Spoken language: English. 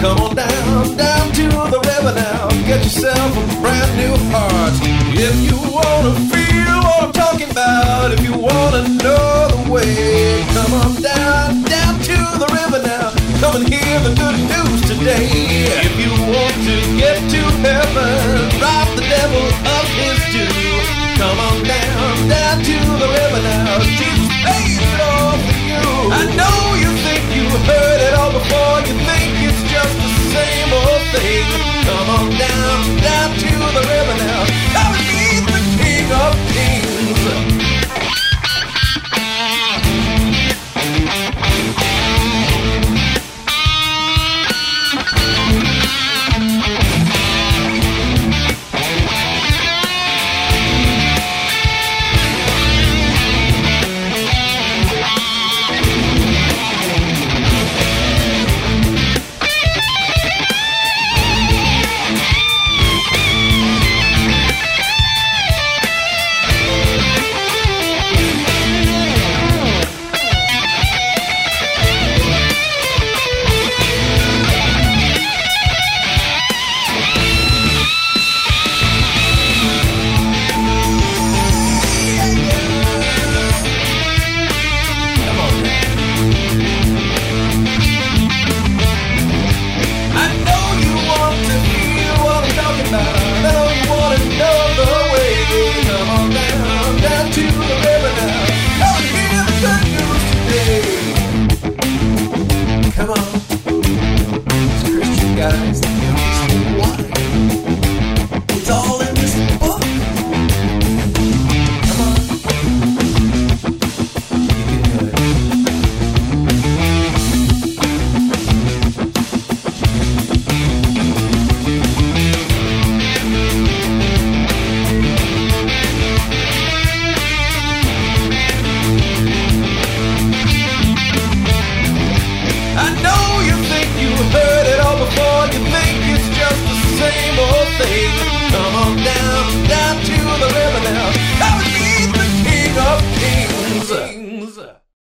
Come on down to the river now. Get yourself a brand new heart. If you wanna feel what I'm talking about, if you wanna know the way, come on down to the river now. Come and hear the good news today. If you want to get to heaven, rob the devil of his due. Come on down to the river now. Jesus paid it all for you. I know you think you heard it all before. You think it's just the same old thing. Come on down to the river now. Come and meet the King of Kings. Come on, it's Christian guys.